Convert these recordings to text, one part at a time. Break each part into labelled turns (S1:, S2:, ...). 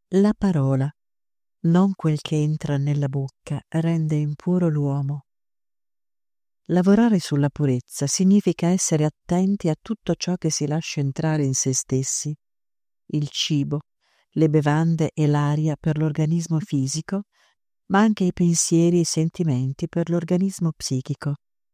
S1: La parola, non quel che entra nella bocca, rende impuro l'uomo. Lavorare sulla purezza significa essere attenti a tutto ciò che si lascia entrare in se stessi, il cibo, le bevande e l'aria per l'organismo fisico, ma anche i pensieri e i sentimenti per l'organismo psichico.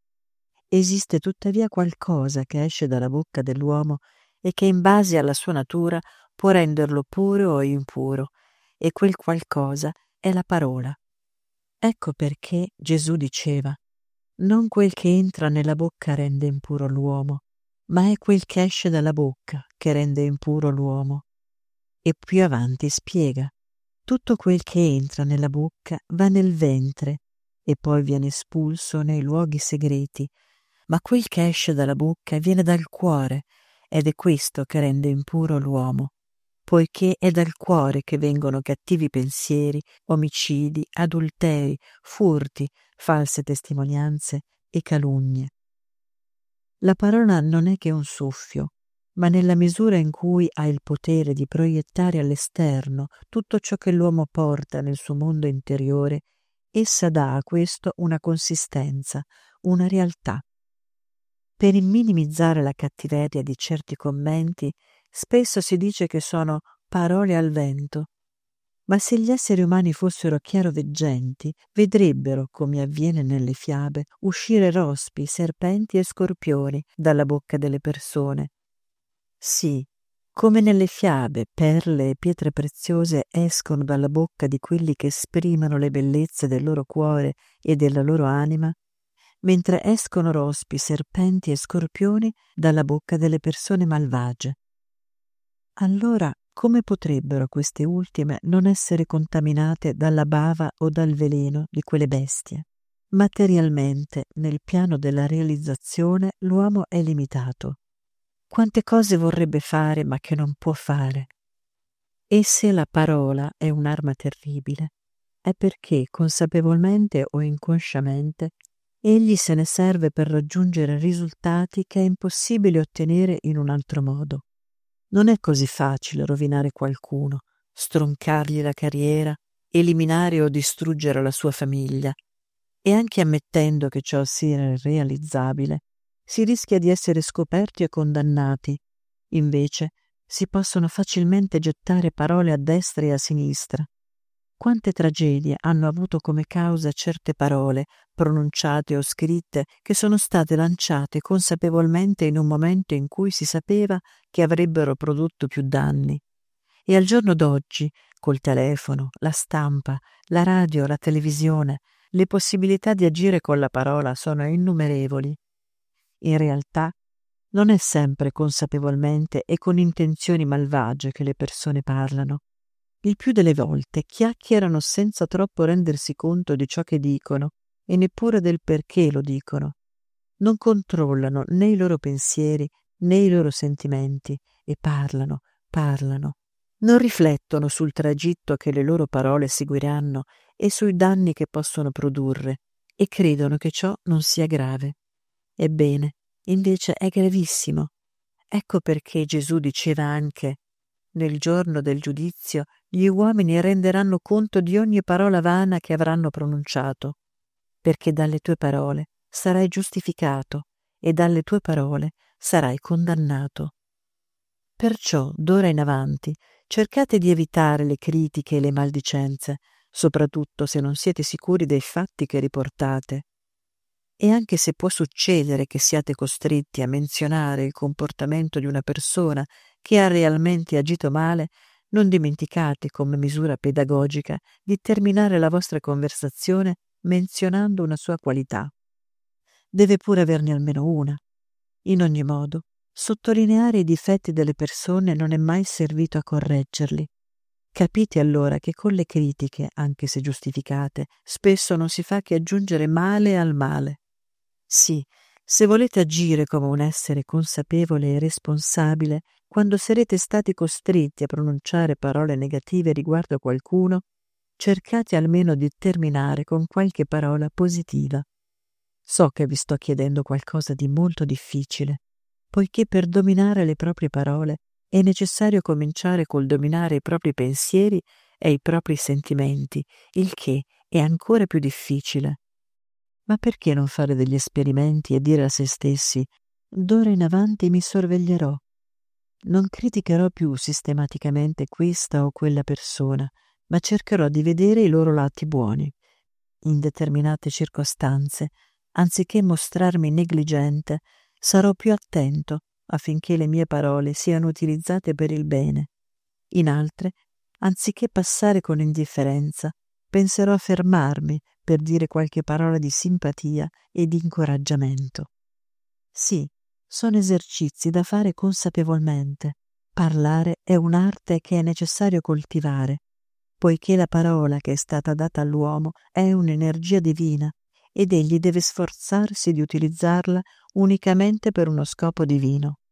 S1: Esiste tuttavia qualcosa che esce dalla bocca dell'uomo e che in base alla sua natura può renderlo puro o impuro, e quel qualcosa è la parola. Ecco perché Gesù diceva: non quel che entra nella bocca rende impuro l'uomo, ma è quel che esce dalla bocca che rende impuro l'uomo. E più avanti spiega: tutto quel che entra nella bocca va nel ventre e poi viene espulso nei luoghi segreti, ma quel che esce dalla bocca viene dal cuore, ed è questo che rende impuro l'uomo, poiché è dal cuore che vengono cattivi pensieri, omicidi, adulteri, furti, false testimonianze e calunnie. La parola non è che un soffio, ma nella misura in cui ha il potere di proiettare all'esterno tutto ciò che l'uomo porta nel suo mondo interiore, essa dà a questo una consistenza, una realtà. Per minimizzare la cattiveria di certi commenti, spesso si dice che sono parole al vento. Ma se gli esseri umani fossero chiaroveggenti, vedrebbero, come avviene nelle fiabe, uscire rospi, serpenti e scorpioni dalla bocca delle persone. Sì, come nelle fiabe perle e pietre preziose escono dalla bocca di quelli che esprimono le bellezze del loro cuore e della loro anima, mentre escono rospi, serpenti e scorpioni dalla bocca delle persone malvagie. Allora, come potrebbero queste ultime non essere contaminate dalla bava o dal veleno di quelle bestie? Materialmente, nel piano della realizzazione, l'uomo è limitato. Quante cose vorrebbe fare ma che non può fare? E se la parola è un'arma terribile, è perché, consapevolmente o inconsciamente, egli se ne serve per raggiungere risultati che è impossibile ottenere in un altro modo. Non è così facile rovinare qualcuno, stroncargli la carriera, eliminare o distruggere la sua famiglia, e anche ammettendo che ciò sia realizzabile, si rischia di essere scoperti e condannati. Invece si possono facilmente gettare parole a destra e a sinistra. Quante tragedie hanno avuto come causa certe parole, pronunciate o scritte, che sono state lanciate consapevolmente in un momento in cui si sapeva che avrebbero prodotto più danni. E al giorno d'oggi, col telefono, la stampa, la radio, la televisione, le possibilità di agire con la parola sono innumerevoli. In realtà, non è sempre consapevolmente e con intenzioni malvagie che le persone parlano. Il più delle volte chiacchierano senza troppo rendersi conto di ciò che dicono e neppure del perché lo dicono. Non controllano né i loro pensieri né i loro sentimenti e parlano. Non riflettono sul tragitto che le loro parole seguiranno e sui danni che possono produrre e credono che ciò non sia grave. Ebbene, invece è gravissimo. Ecco perché Gesù diceva anche: nel giorno del giudizio gli uomini renderanno conto di ogni parola vana che avranno pronunciato, perché dalle tue parole sarai giustificato e dalle tue parole sarai condannato. Perciò, d'ora in avanti, cercate di evitare le critiche e le maldicenze, soprattutto se non siete sicuri dei fatti che riportate. E anche se può succedere che siate costretti a menzionare il comportamento di una persona che ha realmente agito male, non dimenticate, come misura pedagogica, di terminare la vostra conversazione menzionando una sua qualità. Deve pure averne almeno una. In ogni modo, sottolineare i difetti delle persone non è mai servito a correggerli. Capite allora che con le critiche, anche se giustificate, spesso non si fa che aggiungere male al male. Sì, se volete agire come un essere consapevole e responsabile, quando sarete stati costretti a pronunciare parole negative riguardo a qualcuno, cercate almeno di terminare con qualche parola positiva. So che vi sto chiedendo qualcosa di molto difficile, poiché per dominare le proprie parole è necessario cominciare col dominare i propri pensieri e i propri sentimenti, il che è ancora più difficile. Ma perché non fare degli esperimenti e dire a se stessi: d'ora in avanti mi sorveglierò, non criticherò più sistematicamente questa o quella persona, ma cercherò di vedere i loro lati buoni. In determinate circostanze, anziché mostrarmi negligente, sarò più attento affinché le mie parole siano utilizzate per il bene. In altre, anziché passare con indifferenza, penserò a fermarmi per dire qualche parola di simpatia e di incoraggiamento. Sì, sono esercizi da fare consapevolmente. Parlare è un'arte che è necessario coltivare, poiché la parola che è stata data all'uomo è un'energia divina ed egli deve sforzarsi di utilizzarla unicamente per uno scopo divino.